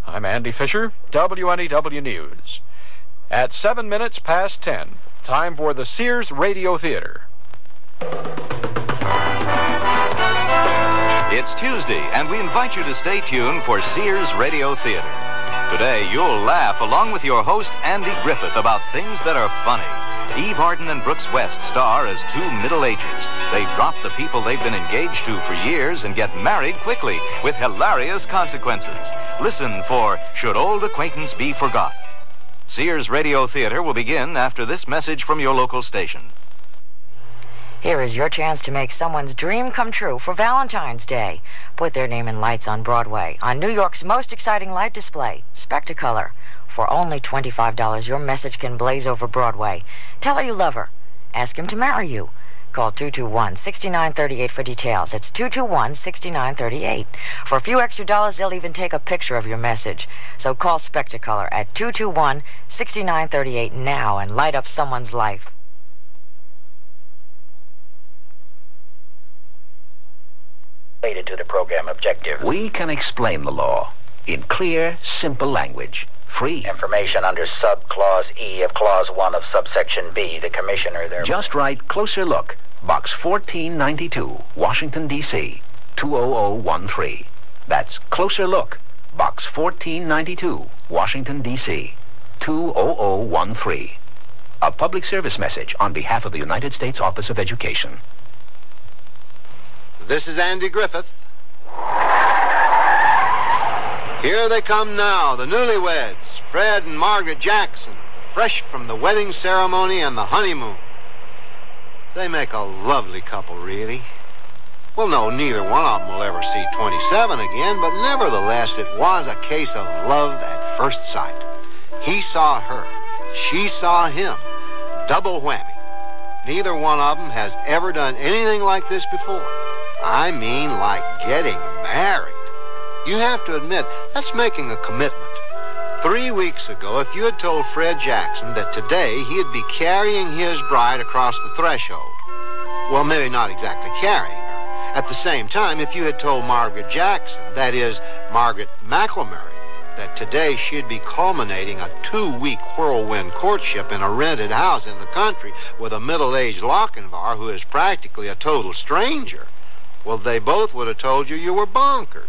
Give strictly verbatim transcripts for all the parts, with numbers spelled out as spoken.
I'm Andy Fisher, W N E W News. At seven minutes past ten, time for the Sears Radio Theater. It's Tuesday, and we invite you to stay tuned for Sears Radio Theater. Today, you'll laugh along with your host, Andy Griffith, about things that are funny. Eve Arden and Brooks West star as two Middle Agers. They drop the people they've been engaged to for years and get married quickly with hilarious consequences. Listen for Should Old Acquaintance Be Forgot? Sears Radio Theater will begin after this message from your local station. Here is your chance to make someone's dream come true for Valentine's Day. Put their name in lights on Broadway, on New York's most exciting light display, Spectacolor. For only twenty-five dollars, your message can blaze over Broadway. Tell her you love her. Ask him to marry you. Call two two one, six nine three eight for details. It's two two one, six nine three eight. For a few extra dollars, they'll even take a picture of your message. So call Spectacolor at two two one, six nine three eight now and light up someone's life. Related to the program objective. We can explain the law in clear, simple language. Free. Information under sub-clause E of clause one of subsection B. The commissioner there. Just write Closer Look, Box fourteen ninety-two, Washington, D C, two oh oh one three. That's Closer Look, Box fourteen ninety-two, Washington, D C, two oh oh one three. A public service message on behalf of the United States Office of Education. This is Andy Griffith. Here they come now, the newlyweds, Fred and Margaret Jackson, fresh from the wedding ceremony and the honeymoon. They make a lovely couple, really. Well, no, neither one of them will ever see twenty-seven again, but nevertheless, it was a case of love at first sight. He saw her. She saw him. Double whammy. Neither one of them has ever done anything like this before. I mean, like getting married. You have to admit, that's making a commitment. Three weeks ago, if you had told Fred Jackson that today he'd be carrying his bride across the threshold, well, maybe not exactly carrying her. At the same time, if you had told Margaret Jackson, that is, Margaret McElmurray, that today she'd be culminating a two-week whirlwind courtship in a rented house in the country with a middle-aged Lochinvar who is practically a total stranger, well, they both would have told you you were bonkers.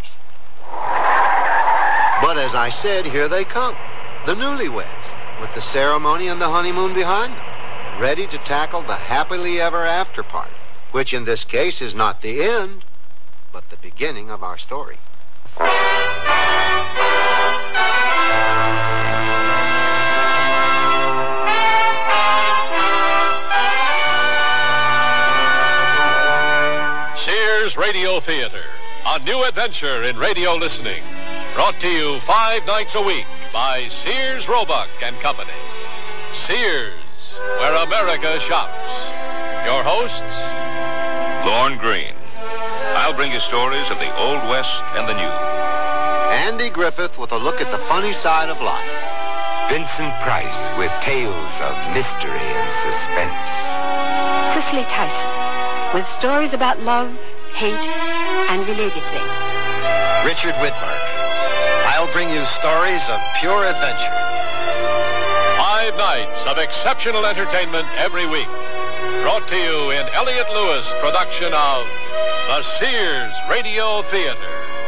But as I said, here they come, the newlyweds, with the ceremony and the honeymoon behind them, ready to tackle the happily ever after part, which in this case is not the end, but the beginning of our story. Sears Radio Theater, a new adventure in radio listening. Brought to you five nights a week by Sears Roebuck and Company. Sears, where America shops. Your hosts, Lorne Green. I'll bring you stories of the Old West and the New. Andy Griffith with a look at the funny side of life. Vincent Price with tales of mystery and suspense. Cicely Tyson with stories about love, hate, and related things. Richard Widmark. I'll bring you stories of pure adventure. Five nights of exceptional entertainment every week. Brought to you in Elliott Lewis production of the Sears Radio Theater.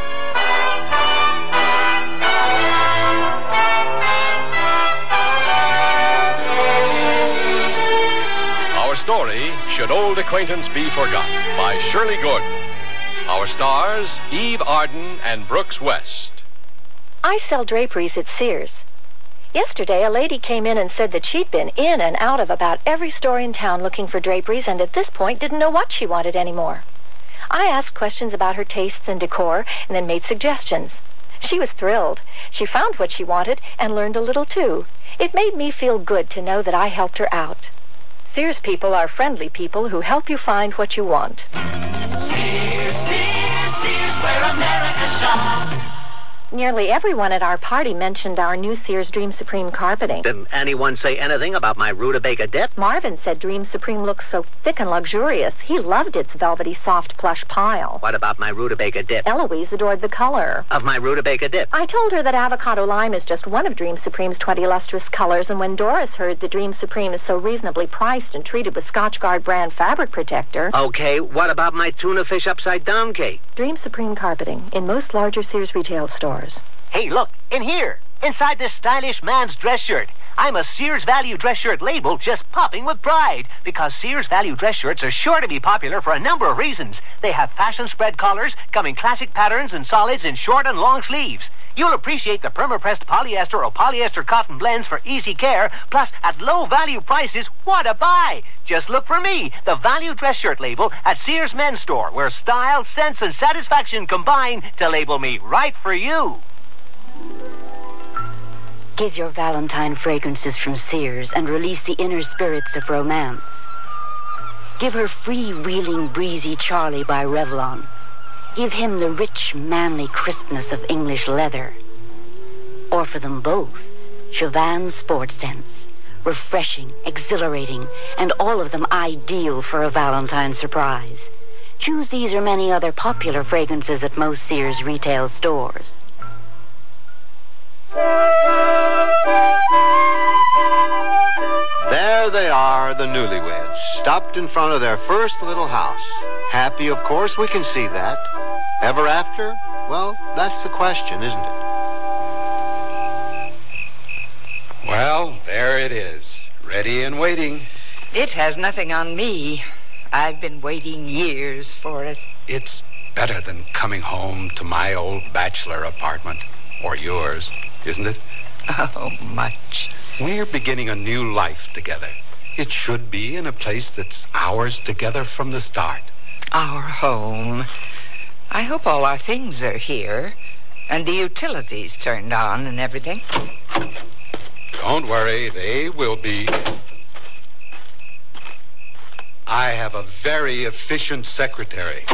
Our story, Should Old Acquaintance Be Forgot, by Shirley Gordon. Our stars, Eve Arden and Brooks West. I sell draperies at Sears. Yesterday, a lady came in and said that she'd been in and out of about every store in town looking for draperies and at this point didn't know what she wanted anymore. I asked questions about her tastes and decor and then made suggestions. She was thrilled. She found what she wanted and learned a little too. It made me feel good to know that I helped her out. Sears people are friendly people who help you find what you want. Sears, Sears, Sears, where America shops. nearly everyone at our party mentioned our new Sears Dream Supreme carpeting. Didn't anyone say anything about my rutabaga dip? Marvin said Dream Supreme looks so thick and luxurious. He loved its velvety, soft plush pile. What about my rutabaga dip? Eloise adored the color Of my rutabaga dip? I told her that avocado lime is just one of Dream Supreme's twenty lustrous colors, and when Doris heard that Dream Supreme is so reasonably priced and treated with Scotchgard brand fabric protector... Okay, what about my tuna fish upside down cake? Dream Supreme carpeting in most larger Sears retail stores. Hey, look, in here, inside this stylish man's dress shirt. I'm a Sears Value dress shirt label just popping with pride, because Sears Value dress shirts are sure to be popular for a number of reasons. They have fashion spread collars, come in classic patterns and solids in short and long sleeves. You'll appreciate the perma-pressed polyester or polyester cotton blends for easy care, plus at low value prices, what a buy! Just look for me, the Value dress shirt label at Sears Men's Store, where style, sense, and satisfaction combine to label me right for you. Give your Valentine fragrances from Sears and release the inner spirits of romance. Give her free-wheeling, breezy Charlie by Revlon. Give him the rich, manly crispness of English leather. Or for them both, Chauvin Sport Scents. Refreshing, exhilarating, and all of them ideal for a Valentine surprise. Choose these or many other popular fragrances at most Sears retail stores. There they are, the newlyweds, stopped in front of their first little house. Happy, of course, we can see that. Ever after? Well, that's the question, isn't it? Well, there it is, ready and waiting. It has nothing on me. I've been waiting years for it. It's better than coming home to my old bachelor apartment, or yours, isn't it? Oh, much. We're beginning a new life together. It should be in a place that's ours together from the start. Our home. I hope all our things are here, and the utilities turned on and everything. Don't worry, they will be. I have a very efficient secretary.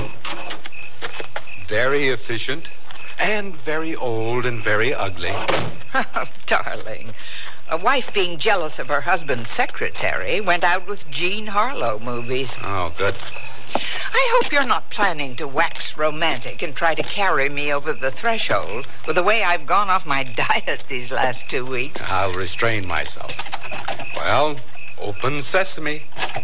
Very efficient, and very old and very ugly. Oh, darling. A wife being jealous of her husband's secretary went out with Jean Harlow movies. Oh, good. I hope you're not planning to wax romantic and try to carry me over the threshold with the way I've gone off my diet these last two weeks. I'll restrain myself. Well, open sesame.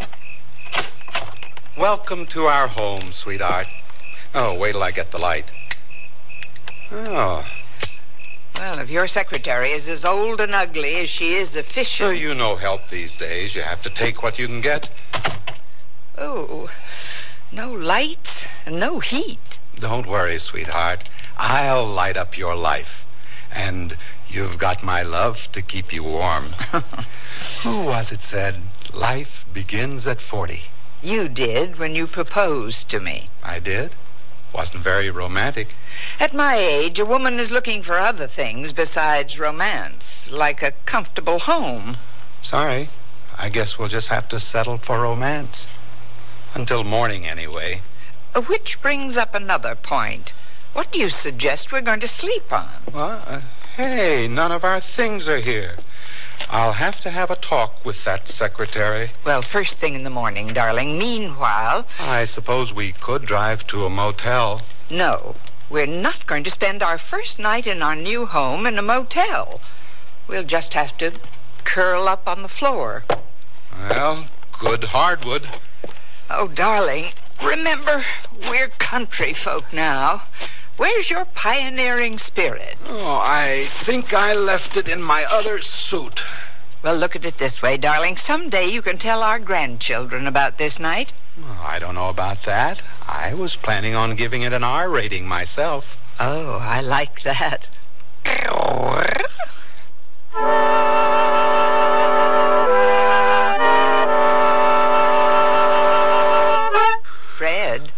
Welcome to our home, sweetheart. Oh, wait till I get the light. Oh. Well, if your secretary is as old and ugly as she is efficient... Oh, you know help these days. You have to take what you can get. Oh, no lights and no heat. Don't worry, sweetheart. I'll light up your life. And you've got my love to keep you warm. Who was it said, life begins at forty? You did when you proposed to me. I did? Wasn't very romantic. At my age, a woman is looking for other things besides romance, like a comfortable home. Sorry. I guess we'll just have to settle for romance. Until morning, anyway. Which brings up another point. What do you suggest we're going to sleep on? Well, uh, hey, none of our things are here. I'll have to have a talk with that secretary. Well, first thing in the morning, darling. Meanwhile... I suppose we could drive to a motel. No, we're not going to spend our first night in our new home in a motel. We'll just have to curl up on the floor. Well, good hardwood. Oh, darling, remember, we're country folk now. Where's your pioneering spirit? Oh, I think I left it in my other suit. Well, look at it this way, darling. Someday you can tell our grandchildren about this night. Oh, I don't know about that. I was planning on giving it an R rating myself. Oh, I like that. Fred?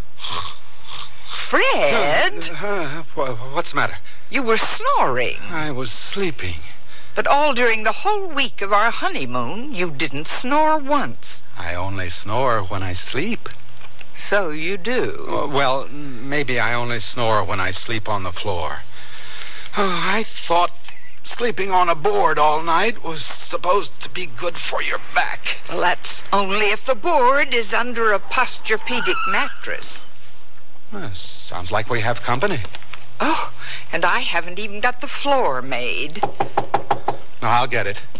Fred? Uh, uh, what's the matter? You were snoring. I was sleeping. But all during the whole week of our honeymoon, you didn't snore once. I only snore when I sleep. So you do. Uh, well, maybe I only snore when I sleep on the floor. Oh, I thought sleeping on a board all night was supposed to be good for your back. Well, that's only if the board is under a posturepedic mattress. Well, sounds like we have company. Oh, and I haven't even got the floor made. No, I'll get it.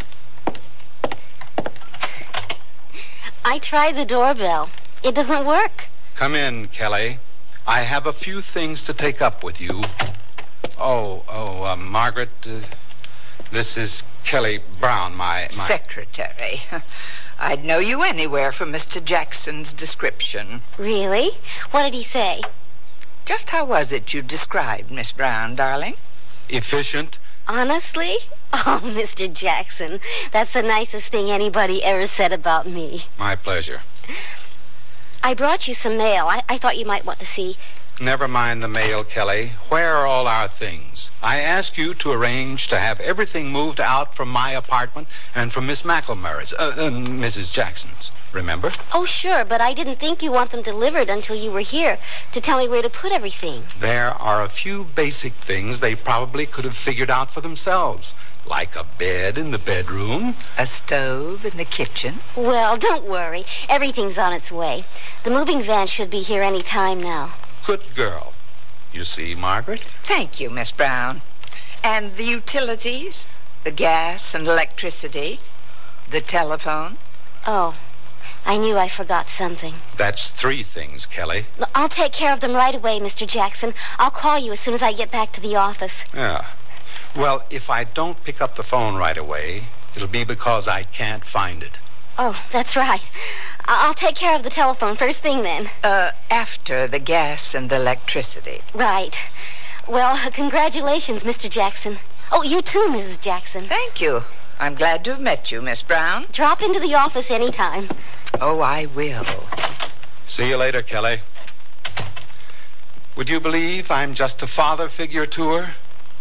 I tried the doorbell. It doesn't work. Come in, Kelly. I have a few things to take up with you. Oh, oh, uh, Margaret, uh, this is Kelly Brown, my, my... Secretary. I'd know you anywhere from Mister Jackson's description. Really? What did he say? Just how was it you described Miss Brown, darling? Efficient. Honestly? Oh, Mister Jackson, that's the nicest thing anybody ever said about me. My pleasure. I brought you some mail. I, I thought you might want to see. Never mind the mail, Kelly. Where are all our things? I asked you to arrange to have everything moved out from my apartment and from Miss McElmurray's, uh, uh, Missus Jackson's. Remember? Oh, sure, but I didn't think you want them delivered until you were here to tell me where to put everything. There are a few basic things they probably could have figured out for themselves, like a bed in the bedroom. A stove in the kitchen. Well, don't worry. Everything's on its way. The moving van should be here any time now. Good girl. You see, Margaret? Thank you, Miss Brown. And the utilities? The gas and electricity? The telephone? Oh, I knew I forgot something. That's three things, Kelly. I'll take care of them right away, Mister Jackson. I'll call you as soon as I get back to the office. Yeah. Well, if I don't pick up the phone right away, it'll be because I can't find it. Oh, that's right. I'll take care of the telephone first thing then. Uh, after the gas and the electricity. Right. Well, congratulations, Mister Jackson. Oh, you too, Missus Jackson. Thank you. I'm glad to have met you, Miss Brown. Drop into the office any time. Oh, I will. See you later, Kelly. Would you believe I'm just a father figure to her?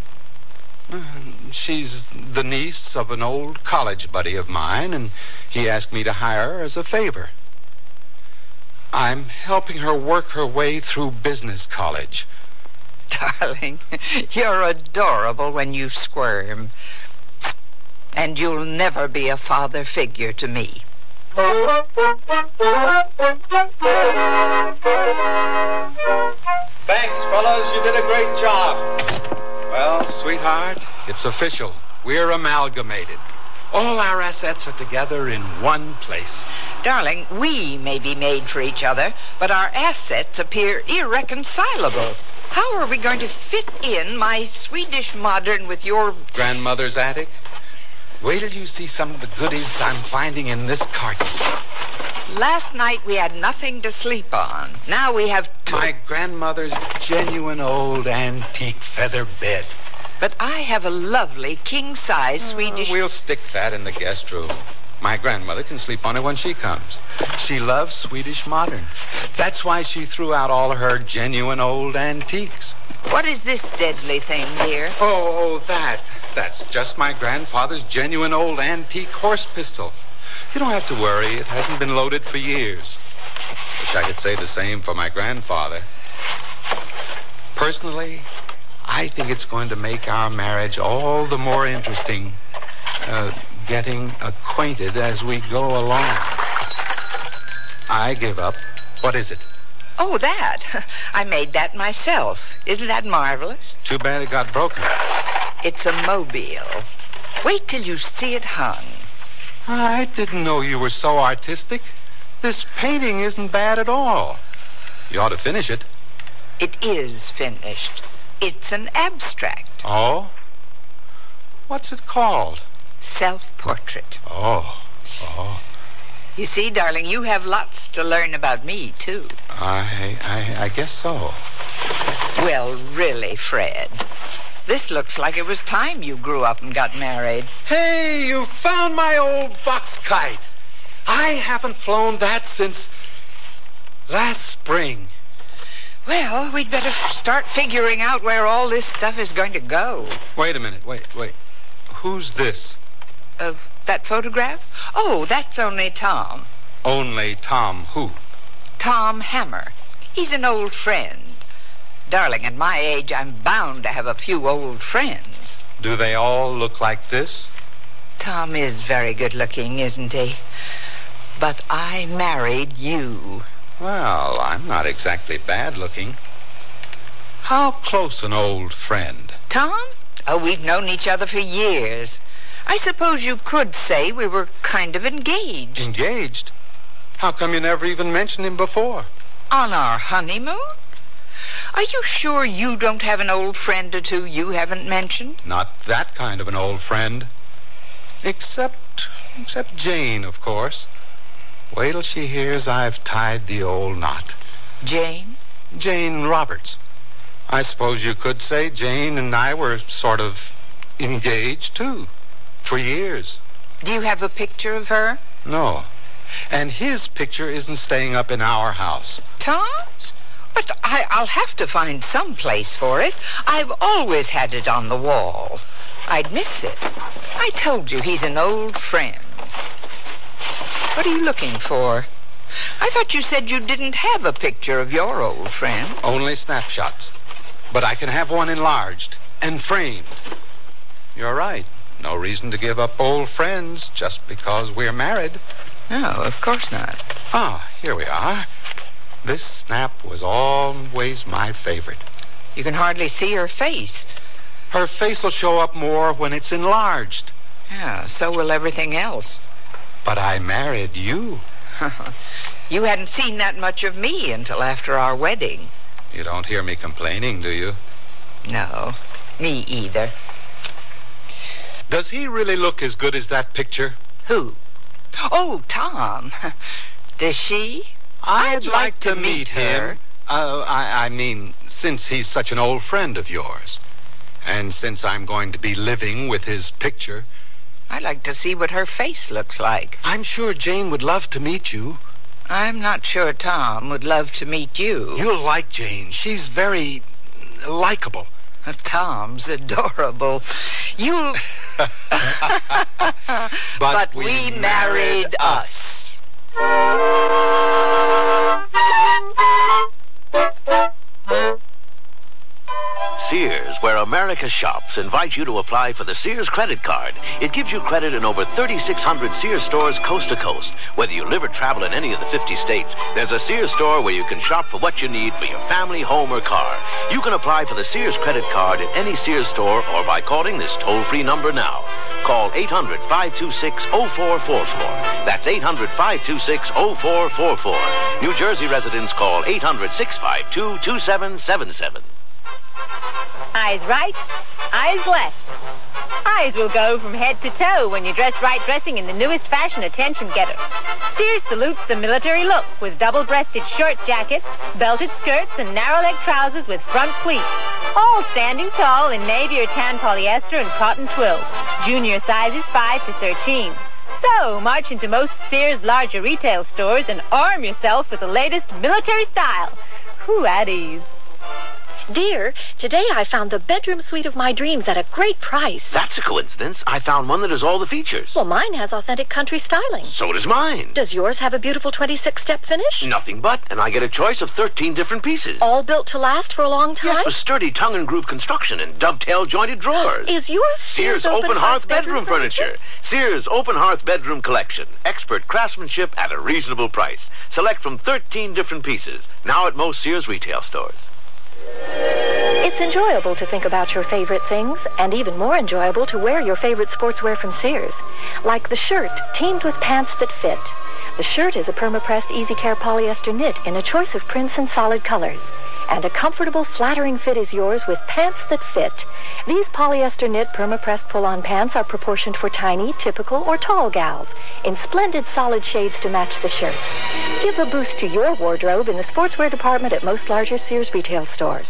She's the niece of an old college buddy of mine, and he asked me to hire her as a favor. I'm helping her work her way through business college. Darling, you're adorable when you squirm. And you'll never be a father figure to me. Thanks, fellas. You did a great job. Well, sweetheart, it's official. We're amalgamated. All our assets are together in one place. Darling, we may be made for each other, but our assets appear irreconcilable. How are we going to fit in my Swedish modern with your... grandmother's attic? Wait till you see some of the goodies I'm finding in this carton. Last night we had nothing to sleep on. Now we have two. My grandmother's genuine old antique feather bed. But I have a lovely king-size Swedish... Oh, we'll stick that in the guest room. My grandmother can sleep on it when she comes. She loves Swedish modern. That's why she threw out all her genuine old antiques. What is this deadly thing, dear? Oh, oh, that. That's just my grandfather's genuine old antique horse pistol. You don't have to worry. It hasn't been loaded for years. Wish I could say the same for my grandfather. Personally, I think it's going to make our marriage all the more interesting, uh, getting acquainted as we go along. I give up. What is it? Oh, that. I made that myself. Isn't that marvelous? Too bad it got broken. It's a mobile. Wait till you see it hung. I didn't know you were so artistic. This painting isn't bad at all. You ought to finish it. It is finished. It's an abstract. Oh? What's it called? Self-portrait. Oh, oh. You see, darling, you have lots to learn about me, too. I, I, I guess so. Well, really, Fred, this looks like it was time you grew up and got married. Hey, you found my old box kite. I haven't flown that since last spring. Well, we'd better start figuring out where all this stuff is going to go. Wait a minute. Wait, wait. Who's this? Uh, that photograph? Oh, that's only Tom. Only Tom who? Tom Hammer. He's an old friend. Darling, at my age, I'm bound to have a few old friends. Do they all look like this? Tom is very good looking, isn't he? But I married you. Well, I'm not exactly bad looking. How close an old friend? Tom? Oh, we've known each other for years. I suppose you could say we were kind of engaged. Engaged? How come you never even mentioned him before? On our honeymoon? Are you sure you don't have an old friend or two you haven't mentioned? Not that kind of an old friend. Except, except Jane, of course. Wait till she hears I've tied the old knot. Jane? Jane Roberts. I suppose you could say Jane and I were sort of engaged, too. For years. Do you have a picture of her? No. And his picture isn't staying up in our house. Tom's? But I, I'll have to find some place for it. I've always had it on the wall. I'd miss it. I told you he's an old friend. What are you looking for? I thought you said you didn't have a picture of your old friend. Only snapshots. But I can have one enlarged and framed. You're right. No reason to give up old friends just because we're married. No, of course not. Ah, here we are. This snap was always my favorite. You can hardly see her face. Her face will show up more when it's enlarged. Yeah, so will everything else. But I married you. You hadn't seen that much of me until after our wedding. You don't hear me complaining, do you? No, me either. Does he really look as good as that picture? Who? Oh, Tom. Does she? I'd, I'd like, like to, to meet, meet her. Him. Uh, I, I mean, since he's such an old friend of yours. And since I'm going to be living with his picture. I'd like to see what her face looks like. I'm sure Jane would love to meet you. I'm not sure Tom would love to meet you. You'll like Jane. She's very likable. Tom's adorable. You'll... but, but we, we married, married us. Sears, where America shops, invite you to apply for the Sears credit card. It gives you credit in over thirty-six hundred Sears stores coast to coast. Whether you live or travel in any of the fifty states, there's a Sears store where you can shop for what you need for your family, home, or car. You can apply for the Sears credit card at any Sears store or by calling this toll-free number now. Call eight hundred, five two six, oh four four four. That's eight hundred, five two six, oh four four four. New Jersey residents call eight hundred, six five two, two seven seven seven. Eyes right, eyes left. Eyes will go from head to toe when you dress right, dressing in the newest fashion attention getter. Sears salutes the military look with double-breasted short jackets, belted skirts, and narrow-leg trousers with front pleats. All standing tall in navy or tan polyester and cotton twill. Junior sizes five to thirteen. So, march into most Sears larger retail stores and arm yourself with the latest military style. Who at ease. Dear, today I found the bedroom suite of my dreams at a great price. That's a coincidence. I found one that has all the features. Well, mine has authentic country styling. So does mine. Does yours have a beautiful twenty-six step finish? Nothing but, and I get a choice of thirteen different pieces. All built to last for a long time? Yes, with sturdy tongue and groove construction and dovetail jointed drawers. Is yours Sears, Sears Open, Open Hearth Bedroom, bedroom furniture? furniture? Sears Open Hearth Bedroom Collection. Expert craftsmanship at a reasonable price. Select from thirteen different pieces. Now at most Sears retail stores. It's enjoyable to think about your favorite things, and even more enjoyable to wear your favorite sportswear from Sears. Like the shirt, teamed with pants that fit. The shirt is a perma-pressed Easy Care polyester knit in a choice of prints and solid colors. And a comfortable, flattering fit is yours with pants that fit. These polyester knit perma-pressed pull-on pants are proportioned for tiny, typical, or tall gals, in splendid solid shades to match the shirt. Give a boost to your wardrobe in the sportswear department at most larger Sears retail stores.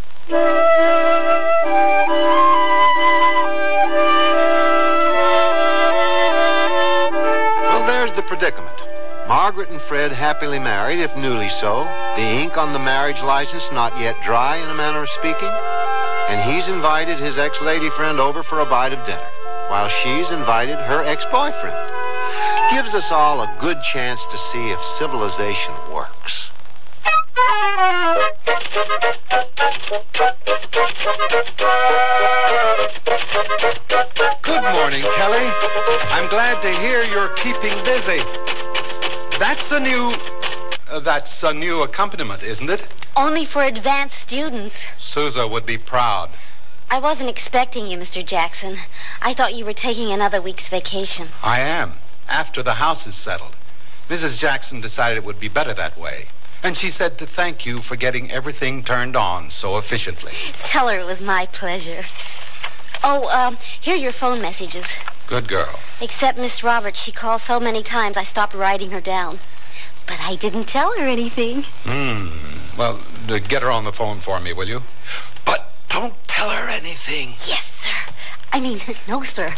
Well, there's the predicament. Margaret and Fred happily married, if newly so. The ink on the marriage license not yet dry, in a manner of speaking. And he's invited his ex-lady friend over for a bite of dinner, while she's invited her ex-boyfriend. Gives us all a good chance to see if civilization works. Good morning, Kelly. I'm glad to hear you're keeping busy. That's a new... Uh, that's a new accompaniment, isn't it? Only for advanced students. Sousa would be proud. I wasn't expecting you, Mister Jackson. I thought you were taking another week's vacation. I am, after the house is settled. Missus Jackson decided it would be better that way. And she said to thank you for getting everything turned on so efficiently. Tell her it was my pleasure. Oh, um, here are your phone messages. Good girl. Except Miss Roberts, she called so many times I stopped writing her down. But I didn't tell her anything. Hmm. Well, uh, get her on the phone for me, will you? But don't tell her anything. Yes, sir. I mean, no, sir.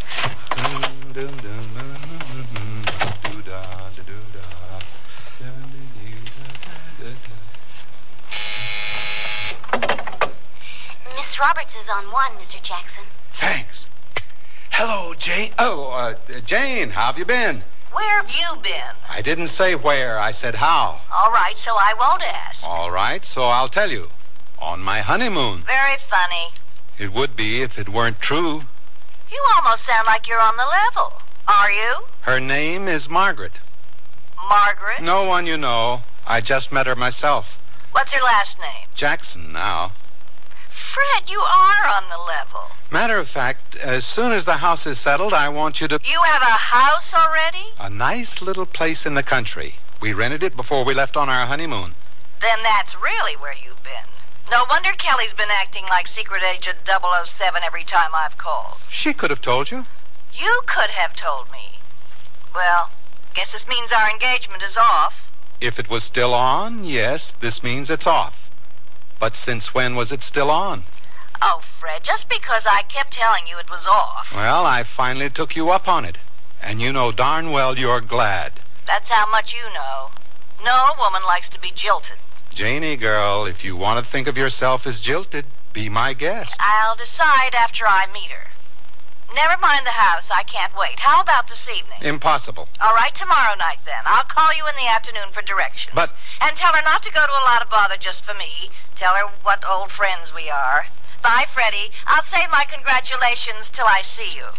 Miss Roberts is on one, Mister Jackson. Thanks. Hello, Jane. Oh, uh, Jane, how have you been? Where have you been? I didn't say where. I said how. All right, so I won't ask. All right, so I'll tell you. On my honeymoon. Very funny. It would be if it weren't true. You almost sound like you're on the level. Are you? Her name is Margaret. Margaret? No one you know. I just met her myself. What's her last name? Jackson now. Fred, you are on the level. Matter of fact, as soon as the house is settled, I want you to... You have a house already? A nice little place in the country. We rented it before we left on our honeymoon. Then that's really where you've been. No wonder Kelly's been acting like Secret Agent double oh seven every time I've called. She could have told you. You could have told me. Well, guess this means our engagement is off. If it was still on, yes, this means it's off. But since when was it still on? Oh, Fred, just because I kept telling you it was off. Well, I finally took you up on it. And you know darn well you're glad. That's how much you know. No woman likes to be jilted. Janie, girl, if you want to think of yourself as jilted, be my guest. I'll decide after I meet her. Never mind the house. I can't wait. How about this evening? Impossible. All right, tomorrow night then. I'll call you in the afternoon for directions. But... And tell her not to go to a lot of bother just for me. Tell her what old friends we are. Bye, Freddie. I'll save my congratulations till I see you.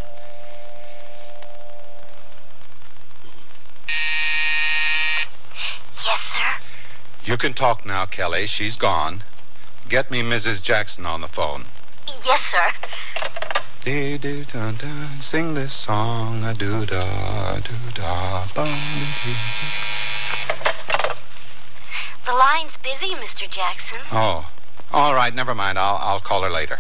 Yes, sir? You can talk now, Kelly. She's gone. Get me Missus Jackson on the phone. Yes, sir. Dee dee da da, sing this song a doo da doo da bum. The line's busy, Mister Jackson. Oh, all right. Never mind. I'll I'll call her later.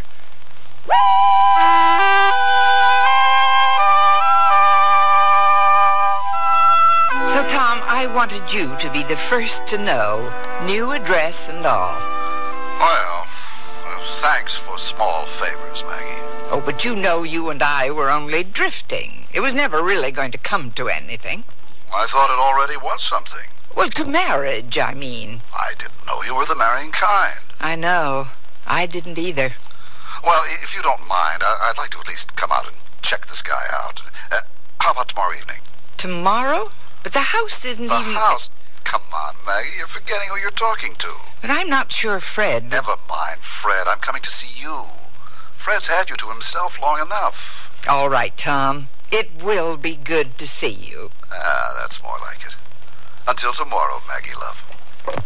So, Tom, I wanted you to be the first to know, new address and all. Well, uh, thanks for small favors, Maggie. Oh, but you know you and I were only drifting. It was never really going to come to anything. I thought it already was something. Well, to marriage, I mean. I didn't know you were the marrying kind. I know. I didn't either. Well, if you don't mind, I- I'd like to at least come out and check this guy out. Uh, how about tomorrow evening? Tomorrow? But the house isn't the even... The house? Come on, Maggie. You're forgetting who you're talking to. But I'm not sure Fred... Never mind, Fred. I'm coming to see you. Fred's had you to himself long enough. All right, Tom. It will be good to see you. Ah, that's more like it. Until tomorrow, Maggie, love.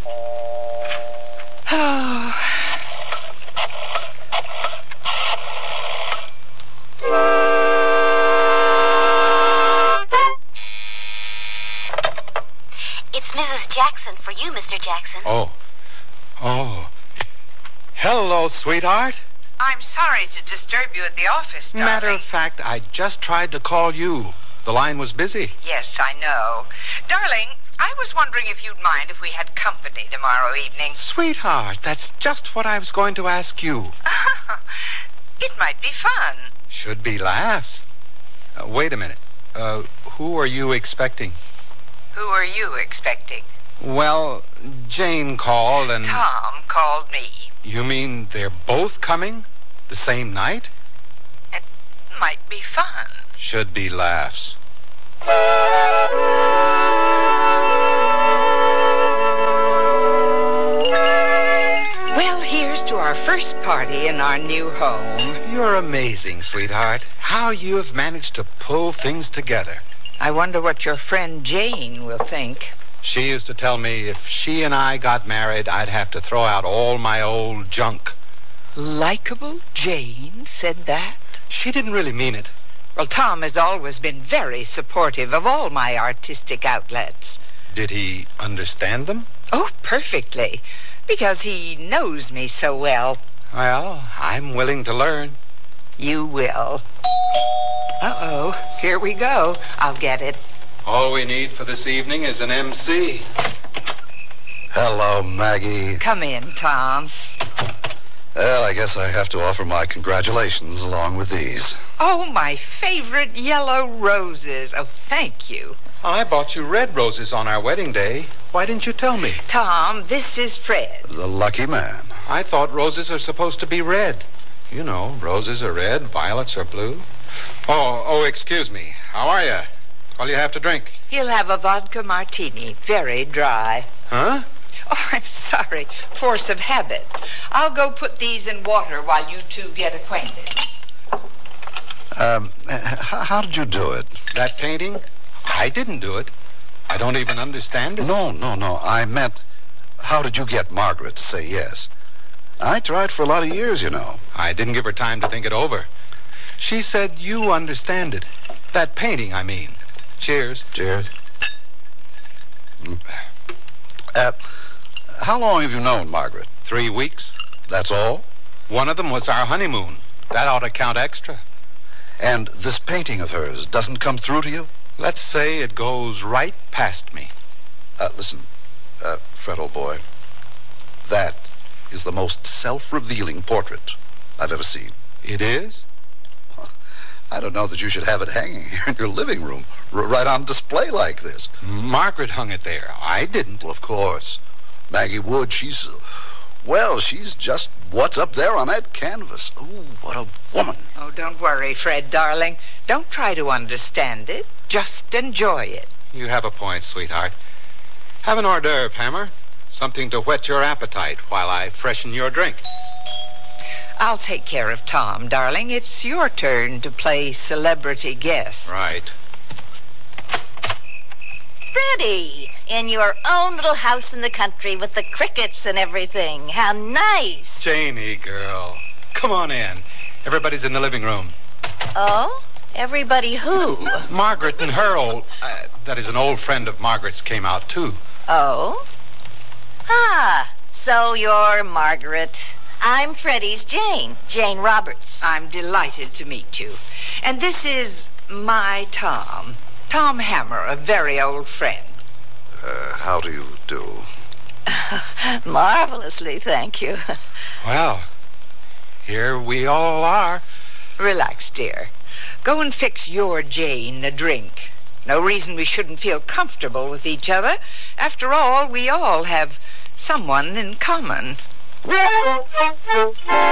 Oh... It's Missus Jackson for you, Mister Jackson. Oh. Oh. Hello, sweetheart. I'm sorry to disturb you at the office, darling. Matter of fact, I just tried to call you. The line was busy. Yes, I know. Darling, I was wondering if you'd mind if we had company tomorrow evening. Sweetheart, that's just what I was going to ask you. It might be fun. Should be laughs. Uh, wait a minute. Uh, who are you expecting? Who are you expecting? Well, Jane called and... Tom called me. You mean they're both coming? The same night? It might be fun. Should be laughs. party in our new home. You're amazing, sweetheart. How you have managed to pull things together. I wonder what your friend Jane will think. She used to tell me if she and I got married, I'd have to throw out all my old junk. Likeable Jane said that? She didn't really mean it. Well, Tom has always been very supportive of all my artistic outlets. Did he understand them? Oh, perfectly. Because he knows me so well. Well, I'm willing to learn. You will. Uh-oh, here we go. I'll get it. All we need for this evening is an M C. Hello, Maggie. Come in, Tom. Well, I guess I have to offer my congratulations along with these. Oh, my favorite yellow roses. Oh, thank you. I bought you red roses on our wedding day. Why didn't you tell me? Tom, this is Fred. The lucky man. I thought roses are supposed to be red. You know, roses are red, violets are blue. Oh, oh, excuse me. How are you? What'll you have to drink? He'll have a vodka martini, very dry. Huh? Oh, I'm sorry. Force of habit. I'll go put these in water while you two get acquainted. Um, h- how did you do it? That painting? I didn't do it. I don't even understand it. No, no, no. I meant, how did you get Margaret to say yes? I tried for a lot of years, you know. I didn't give her time to think it over. She said you understand it. That painting, I mean. Cheers. Cheers. Mm. Uh, how long have you known Margaret? Three weeks. That's all? One of them was our honeymoon. That ought to count extra. And this painting of hers doesn't come through to you? Let's say it goes right past me. Uh, listen, uh, Fred, old boy. That is the most self-revealing portrait I've ever seen. It is? I don't know that you should have it hanging here in your living room, r- right on display like this. Margaret hung it there. I didn't. Well, of course. Maggie Wood, she's, uh, well, she's just what's up there on that canvas. Oh, what a woman. Oh, don't worry, Fred, darling. Don't try to understand it. Just enjoy it. You have a point, sweetheart. Have an hors d'oeuvre, Hammer. Something to whet your appetite while I freshen your drink. I'll take care of Tom, darling. It's your turn to play celebrity guest. Right. Freddie, in your own little house in the country with the crickets and everything. How nice. Janie, girl. Come on in. Everybody's in the living room. Oh? Everybody who? Margaret and her old... Uh, that is, an old friend of Margaret's came out, too. Oh? Ah, so you're Margaret. I'm Freddie's Jane, Jane Roberts. I'm delighted to meet you. And this is my Tom, Tom Hammer, a very old friend. Uh, how do you do? Marvelously, thank you. Well, here we all are. Relax, dear. Go and fix your Jane a drink. No reason we shouldn't feel comfortable with each other. After all, we all have someone in common. Oh,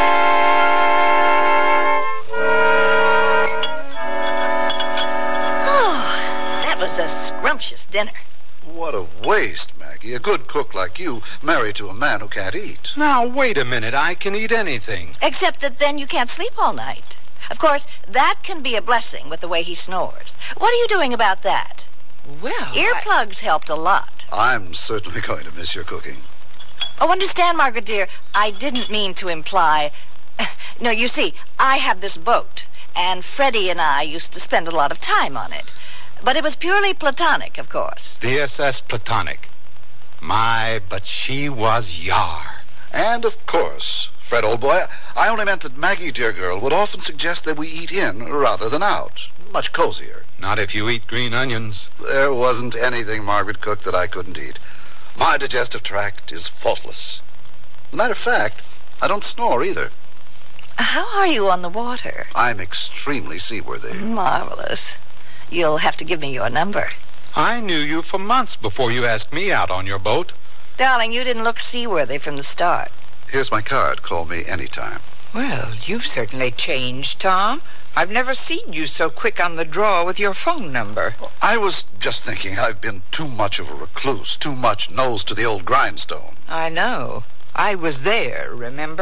that was a scrumptious dinner. What a waste, Maggie. A good cook like you married to a man who can't eat. Now, wait a minute. I can eat anything. Except that then you can't sleep all night. Of course, that can be a blessing with the way he snores. What are you doing about that? Well, Earplugs I... helped a lot. I'm certainly going to miss your cooking. Oh, understand, Margaret, dear, I didn't mean to imply... No, you see, I have this boat, and Freddie and I used to spend a lot of time on it. But it was purely platonic, of course. V S S Platonic. My, but she was yar. And, of course, Fred, old boy, I only meant that Maggie, dear girl, would often suggest that we eat in rather than out. Much cozier. Not if you eat green onions. There wasn't anything Margaret cooked that I couldn't eat. My digestive tract is faultless. Matter of fact, I don't snore either. How are you on the water? I'm extremely seaworthy. Marvelous. You'll have to give me your number. I knew you for months before you asked me out on your boat. Darling, you didn't look seaworthy from the start. Here's my card. Call me anytime. Well, you've certainly changed, Tom. I've never seen you so quick on the draw with your phone number. I was just thinking I've been too much of a recluse, too much nose to the old grindstone. I know. I was there, remember?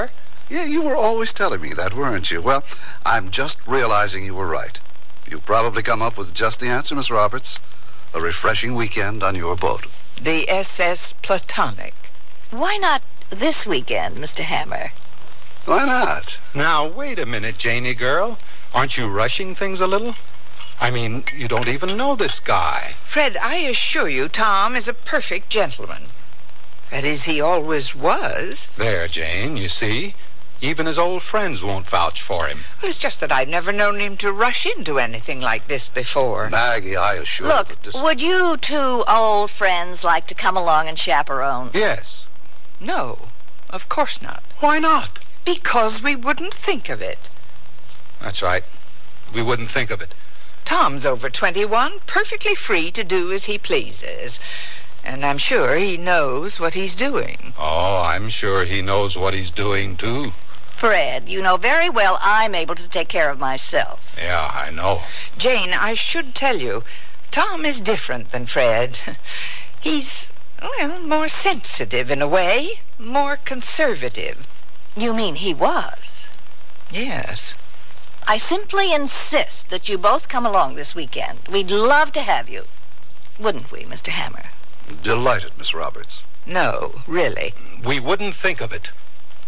Yeah, you were always telling me that, weren't you? Well, I'm just realizing you were right. You've probably come up with just the answer, Miss Roberts. A refreshing weekend on your boat. The S S Platonic. Why not this weekend, Mister Hammer? Why not? Now, wait a minute, Janie girl. Aren't you rushing things a little? I mean, you don't even know this guy. Fred, I assure you Tom is a perfect gentleman. That is, he always was. There, Jane, you see. Even his old friends won't vouch for him. Well, it's just that I've never known him to rush into anything like this before. Maggie, I assure Look, you that this... would you two old friends like to come along and chaperone? Yes. No, of course not. Why not? Because we wouldn't think of it. That's right. We wouldn't think of it. Tom's over twenty-one, perfectly free to do as he pleases. And I'm sure he knows what he's doing. Oh, I'm sure he knows what he's doing, too. Fred, you know very well I'm able to take care of myself. Yeah, I know. Jane, I should tell you, Tom is different than Fred. He's, well, more sensitive in a way, more conservative. You mean he was? Yes. I simply insist that you both come along this weekend. We'd love to have you. Wouldn't we, Mister Hammer? Delighted, Miss Roberts. No, really. We wouldn't think of it.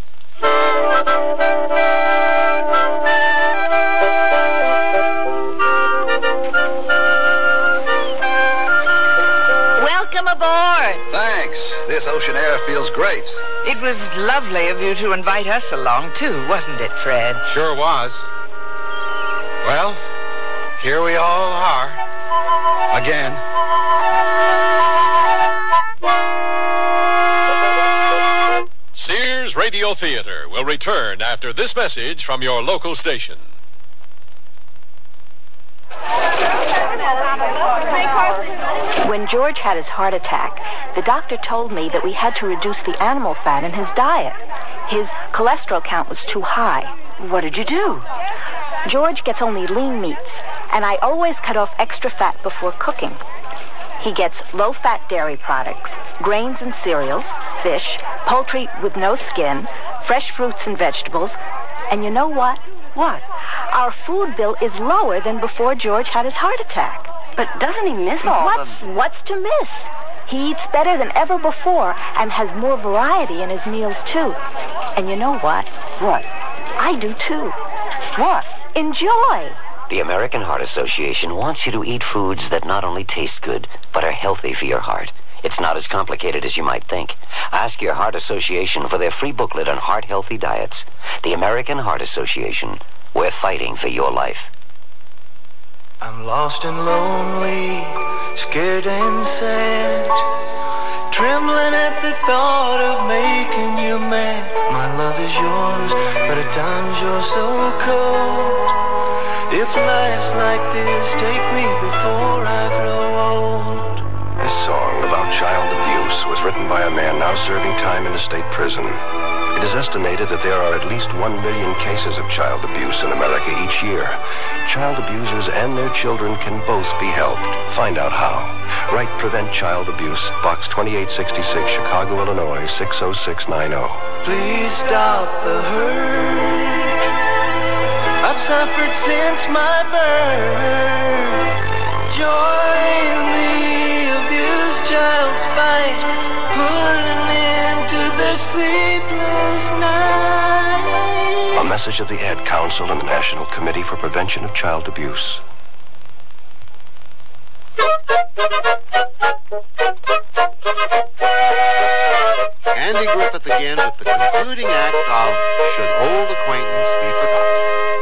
Welcome aboard. Thanks. This ocean air feels great. It was lovely of you to invite us along, too, wasn't it, Fred? Sure was. Well, here we all are. Again. Sears Radio Theater will return after this message from your local station. When George had his heart attack, the doctor told me that we had to reduce the animal fat in his diet. His cholesterol count was too high. What did you do? George gets only lean meats, and I always cut off extra fat before cooking. He gets low-fat dairy products, grains and cereals, fish, poultry with no skin, fresh fruits and vegetables. And you know what? What? Our food bill is lower than before George had his heart attack. But doesn't he miss all what's, of them? What's to miss? He eats better than ever before and has more variety in his meals, too. And you know what? What? I do, too. What? Enjoy. The American Heart Association wants you to eat foods that not only taste good, but are healthy for your heart. It's not as complicated as you might think. Ask your Heart Association for their free booklet on heart-healthy diets. The American Heart Association. We're fighting for your life. I'm lost and lonely, scared and sad, trembling at the thought of making you mad. My love is yours, but at times you're so cold. If life's like this, take me before I grow old. This song about child abuse was written by a man now serving time in a state prison. It is estimated that there are at least one million cases of child abuse in America each year. Child abusers and their children can both be helped. Find out how. Write Prevent Child Abuse, Box twenty-eight sixty-six, Chicago, Illinois, six oh six nine oh. Please stop the hurt I've suffered since my birth. Join the abused child's fight, put an end to the sleepless night. A message of the Ad Council and the National Committee for Prevention of Child Abuse. Andy Griffith again with the concluding act of Should Old Acquaintance Be Forgotten?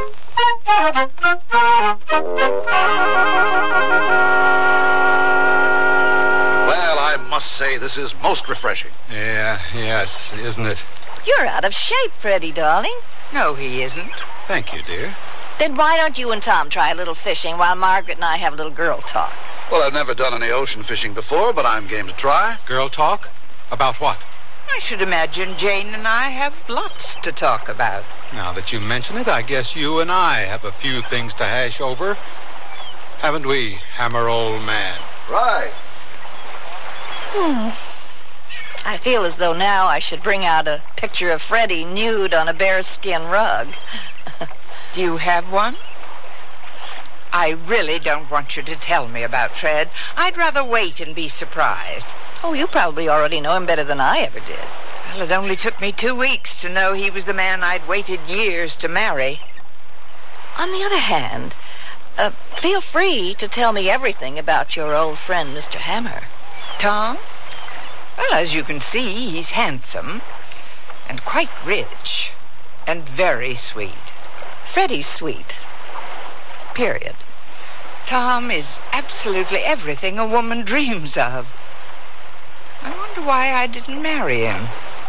Well, I must say this is most refreshing. Yeah, yes, isn't it? You're out of shape, Freddie, darling. No, he isn't. Thank you, dear. Then why don't you and Tom try a little fishing while Margaret and I have a little girl talk? Well, I've never done any ocean fishing before, but I'm game to try. Girl talk? About what? I should imagine Jane and I have lots to talk about. Now that you mention it, I guess you and I have a few things to hash over. Haven't we, Hammer, old man? Right. Hmm. I feel as though now I should bring out a picture of Freddie nude on a bearskin rug. Do you have one? I really don't want you to tell me about Fred. I'd rather wait and be surprised. Oh, you probably already know him better than I ever did. Well, it only took me two weeks to know he was the man I'd waited years to marry. On the other hand, uh, feel free to tell me everything about your old friend, Mister Hammer. Tom? Well, as you can see, he's handsome and quite rich and very sweet. Freddie's sweet. Period. Tom is absolutely everything a woman dreams of. I wonder why I didn't marry him.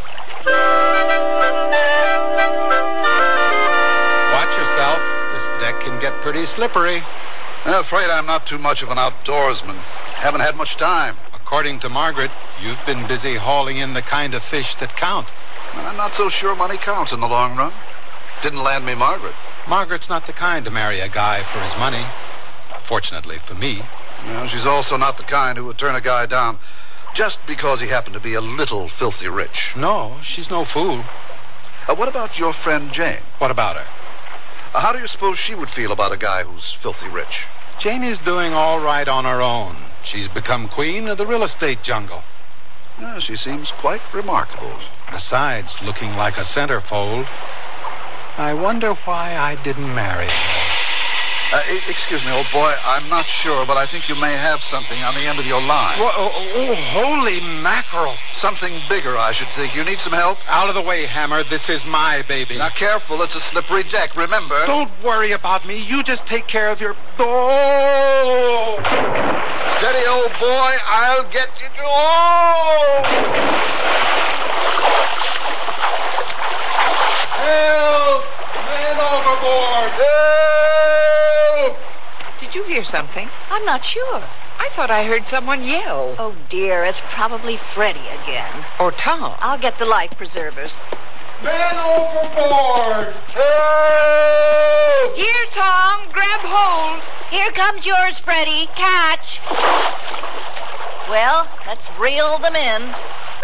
Watch yourself. This deck can get pretty slippery. I'm afraid I'm not too much of an outdoorsman. Haven't had much time. According to Margaret, you've been busy hauling in the kind of fish that count. Well, I'm not so sure money counts in the long run. Didn't land me Margaret. Margaret's not the kind to marry a guy for his money. Fortunately for me. Well, she's also not the kind who would turn a guy down just because he happened to be a little filthy rich. No, she's no fool. Uh, what about your friend Jane? What about her? Uh, how do you suppose she would feel about a guy who's filthy rich? Jane is doing all right on her own. She's become queen of the real estate jungle. Yeah, she seems quite remarkable. Besides looking like a centerfold, I wonder why I didn't marry her. Uh, e- excuse me, old boy. I'm not sure, but I think you may have something on the end of your line. Whoa, oh, oh, holy mackerel. Something bigger, I should think. You need some help? Out of the way, Hammer. This is my baby. Now, careful. It's a slippery deck, remember? Don't worry about me. You just take care of your... Oh! Steady, old boy. I'll get you. Oh! Help! Man overboard! Help! Did you hear something? I'm not sure. I thought I heard someone yell. Oh, dear, it's probably Freddie again. Or Tom. I'll get the life preservers. Man overboard! Help! Here, Tom. Grab hold. Here comes yours, Freddie. Catch. Well, let's reel them in.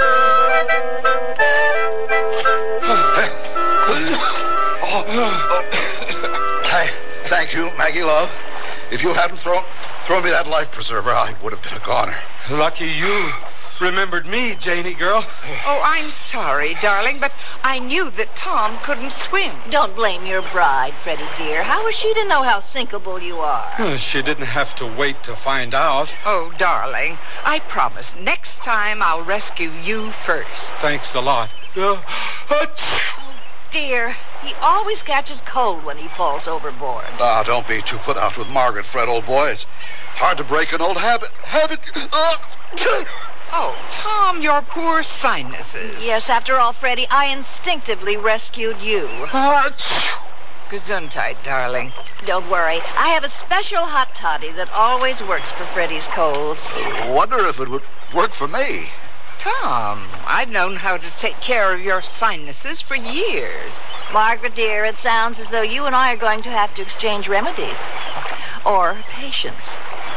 Oh, oh. I, thank you, Maggie Love. If you hadn't thrown thrown me that life preserver, I would have been a goner. Lucky you remembered me, Janie girl. Oh, I'm sorry, darling, but I knew that Tom couldn't swim. Don't blame your bride, Freddie dear. How was she to know how sinkable you are? She didn't have to wait to find out. Oh, darling, I promise next time I'll rescue you first. Thanks a lot. Uh, Dear, he always catches cold when he falls overboard. Ah, don't be too put out with Margaret, Fred, old boy. It's hard to break an old habit. Habit. Uh, oh, Tom, your poor sinuses. Yes, after all, Freddie, I instinctively rescued you. uh, Gesundheit, darling. Don't worry. I have a special hot toddy that always works for Freddie's colds. wonder if it would work for me. Tom, I've known how to take care of your sinuses for years. Margaret, dear, it sounds as though you and I are going to have to exchange remedies. Or patience.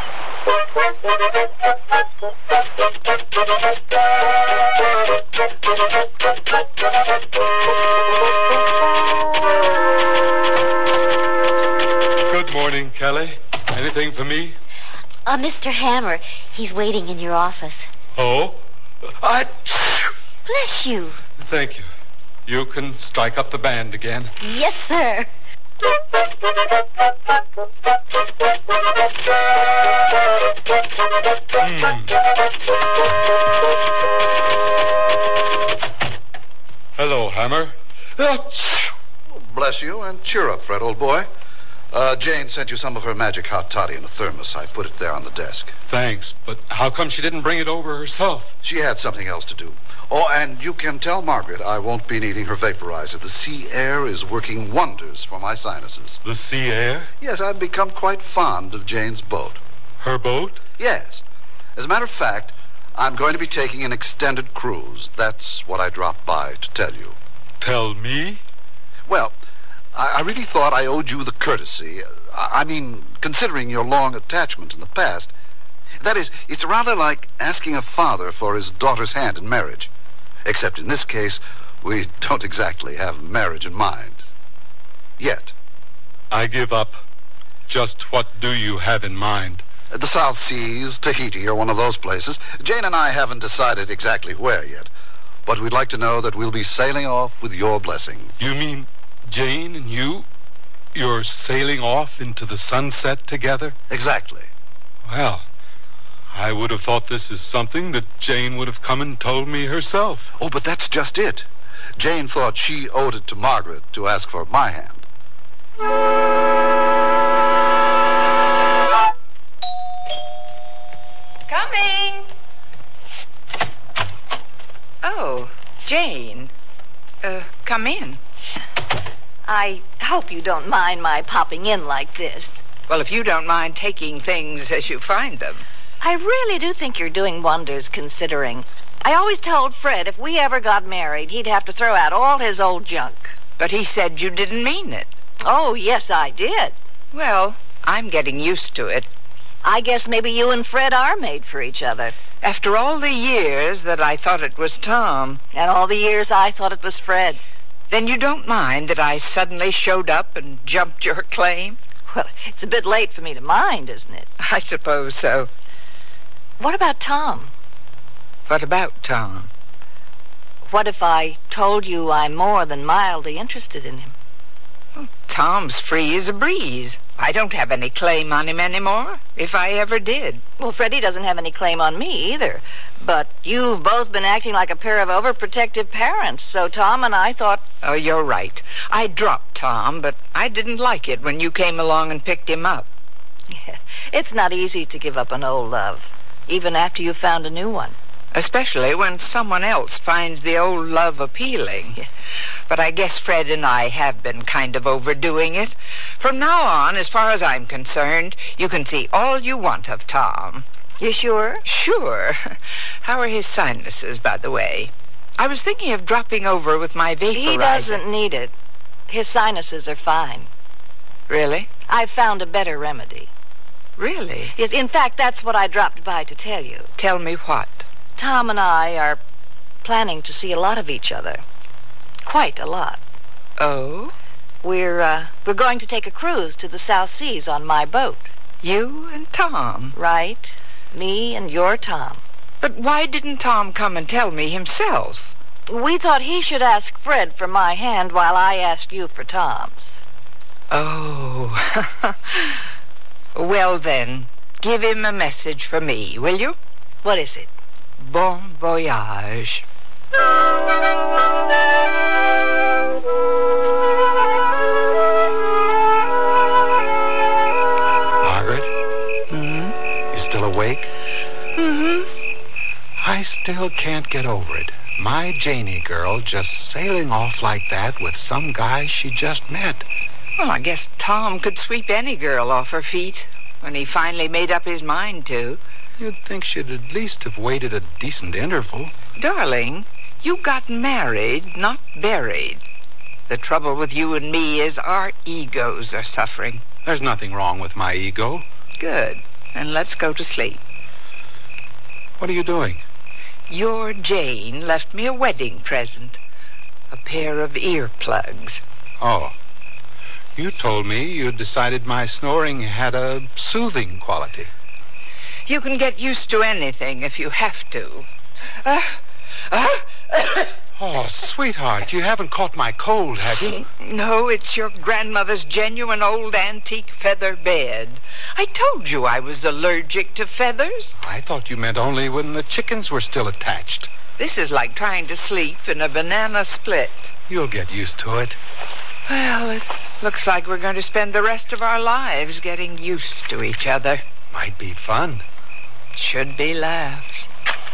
Good morning, Kelly. Anything for me? Uh, Mister Hammer, he's waiting in your office. Oh? I... Bless you. Thank you. You can strike up the band again. Yes, sir. Mm. Hello, Hammer. Bless you, and cheer up, Fred, old boy. Uh, Jane sent you some of her magic hot toddy in a thermos. I put it there on the desk. Thanks, but how come she didn't bring it over herself? She had something else to do. Oh, and you can tell Margaret I won't be needing her vaporizer. The sea air is working wonders for my sinuses. The sea air? Yes, I've become quite fond of Jane's boat. Her boat? Yes. As a matter of fact, I'm going to be taking an extended cruise. That's what I dropped by to tell you. Tell me? Well, I, I really thought I owed you the courtesy. I, I mean, considering your long attachment in the past. That is, it's rather like asking a father for his daughter's hand in marriage. Except in this case, we don't exactly have marriage in mind. Yet. I give up. Just what do you have in mind? The South Seas, Tahiti, or one of those places. Jane and I haven't decided exactly where yet. But we'd like to know that we'll be sailing off with your blessing. You mean Jane and you? You're sailing off into the sunset together? Exactly. Well, I would have thought this is something that Jane would have come and told me herself. Oh, but that's just it. Jane thought she owed it to Margaret to ask for my hand. Coming! Oh, Jane. Uh, come in. I hope you don't mind my popping in like this. Well, if you don't mind taking things as you find them. I really do think you're doing wonders, considering. I always told Fred if we ever got married, he'd have to throw out all his old junk. But he said you didn't mean it. Oh, yes, I did. Well, I'm getting used to it. I guess maybe you and Fred are made for each other. After all the years that I thought it was Tom. And all the years I thought it was Fred. Then you don't mind that I suddenly showed up and jumped your claim? Well, it's a bit late for me to mind, isn't it? I suppose so. What about Tom? What about Tom? What if I told you I'm more than mildly interested in him? Well, Tom's free as a breeze. I don't have any claim on him anymore, if I ever did. Well, Freddie doesn't have any claim on me either. But you've both been acting like a pair of overprotective parents, so Tom and I thought... Oh, you're right. I dropped Tom, but I didn't like it when you came along and picked him up. Yeah, it's not easy to give up an old love, even after you've found a new one. Especially when someone else finds the old love appealing. Yeah. But I guess Fred and I have been kind of overdoing it. From now on, as far as I'm concerned, you can see all you want of Tom. You sure? Sure. How are his sinuses, by the way? I was thinking of dropping over with my vaporizer. He doesn't need it. His sinuses are fine. Really? I've found a better remedy. Really? Yes, in fact, that's what I dropped by to tell you. Tell me what? Tom and I are planning to see a lot of each other. Quite a lot. Oh? We're, uh, we're going to take a cruise to the South Seas on my boat. You and Tom? Right. Me and your Tom. But why didn't Tom come and tell me himself? We thought he should ask Fred for my hand while I asked you for Tom's. Oh. Well, then, give him a message for me, will you? What is it? Bon voyage. Margaret? Hmm? You still awake? Mm-hmm. I still can't get over it. My Janie girl just sailing off like that with some guy she just met. Well, I guess Tom could sweep any girl off her feet when he finally made up his mind to. You'd think she'd at least have waited a decent interval. Darling, you got married, not buried. The trouble with you and me is our egos are suffering. There's nothing wrong with my ego. Good. Then let's go to sleep. What are you doing? Your Jane left me a wedding present. A pair of earplugs. Oh. You told me you'd decided my snoring had a soothing quality. You can get used to anything if you have to. Uh, uh, oh, sweetheart, you haven't caught my cold, have you? No, it's your grandmother's genuine old antique feather bed. I told you I was allergic to feathers. I thought you meant only when the chickens were still attached. This is like trying to sleep in a banana split. You'll get used to it. Well, it looks like we're going to spend the rest of our lives getting used to each other. Might be fun. Should be laughs.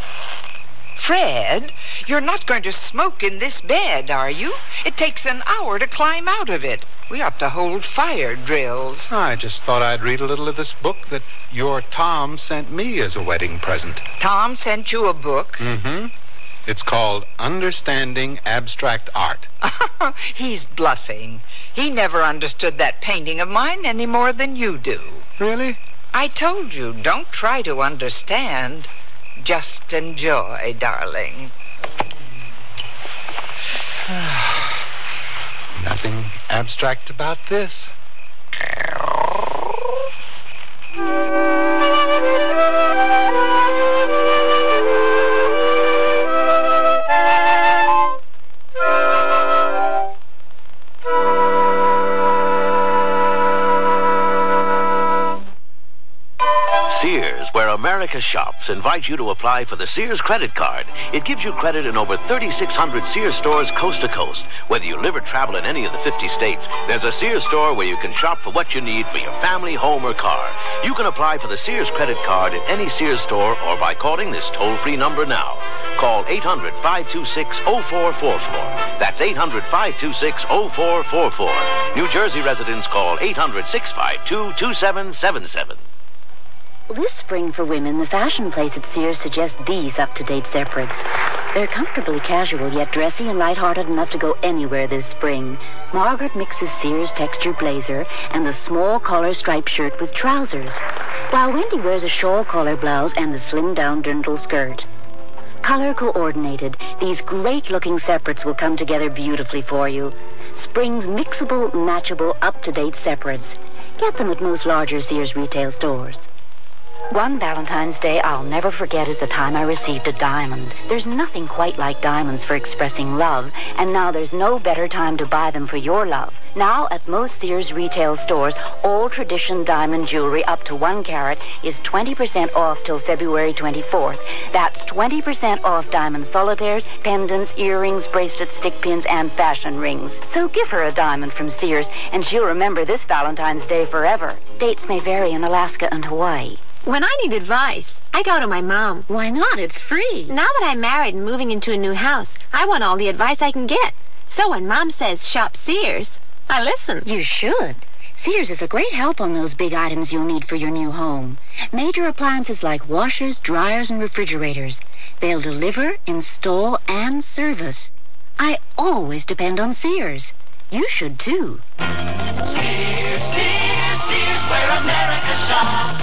Fred, you're not going to smoke in this bed, are you? It takes an hour to climb out of it. We ought to hold fire drills. I just thought I'd read a little of this book that your Tom sent me as a wedding present. Tom sent you a book? Mm-hmm. It's called Understanding Abstract Art. He's bluffing. He never understood that painting of mine any more than you do. Really? I told you, don't try to understand. Just enjoy, darling. nothing abstract about this. Sears, where America shops, invite you to apply for the Sears credit card. It gives you credit in over thirty-six hundred Sears stores coast to coast. Whether you live or travel in any of the fifty states, there's a Sears store where you can shop for what you need for your family, home, or car. You can apply for the Sears credit card at any Sears store or by calling this toll-free number now. Call eight hundred, five two six, oh four four four. That's eight hundred, five two six, oh four four four. New Jersey residents call eight hundred, six five two, two seven seven seven. This spring for women, the fashion place at Sears suggests these up-to-date separates. They're comfortably casual, yet dressy and lighthearted enough to go anywhere this spring. Margaret mixes Sears texture blazer and the small collar striped shirt with trousers, while Wendy wears a shawl collar blouse and the slimmed-down dirndl skirt. Color coordinated, these great-looking separates will come together beautifully for you. Spring's mixable, matchable, up-to-date separates. Get them at most larger Sears retail stores. One Valentine's Day I'll never forget is the time I received a diamond. There's nothing quite like diamonds for expressing love, and now there's no better time to buy them for your love. Now, at most Sears retail stores, all tradition diamond jewelry up to one carat is twenty percent off till February twenty-fourth. That's twenty percent off diamond solitaires, pendants, earrings, bracelets, stick pins, and fashion rings. So give her a diamond from Sears, and she'll remember this Valentine's Day forever. Dates may vary in Alaska and Hawaii. When I need advice, I go to my mom. Why not? It's free. Now that I'm married and moving into a new house, I want all the advice I can get. So when Mom says shop Sears, I listen. You should. Sears is a great help on those big items you'll need for your new home. Major appliances like washers, dryers, and refrigerators. They'll deliver, install, and service. I always depend on Sears. You should, too. Sears, Sears, Sears, where America shops.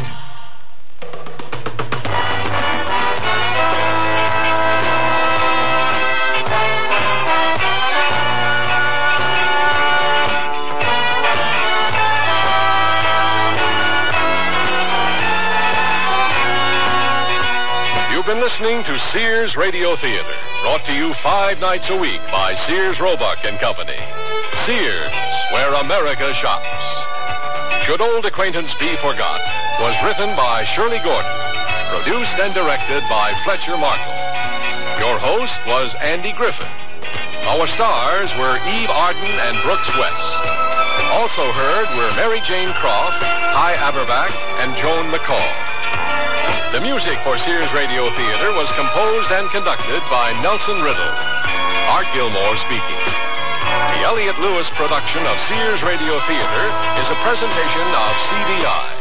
You've been listening to Sears Radio Theater, brought to you five nights a week by Sears Roebuck and Company. Sears, where America shops. Should Old Acquaintance Be Forgot was written by Shirley Gordon, produced and directed by Fletcher Markle. Your host was Andy Griffith. Our stars were Eve Arden and Brooks West. Also heard were Mary Jane Croft, Hy Averback, and Joan McCall. The music for Sears Radio Theater was composed and conducted by Nelson Riddle. Art Gilmore speaking. The Elliott Lewis production of Sears Radio Theater is a presentation of C B I.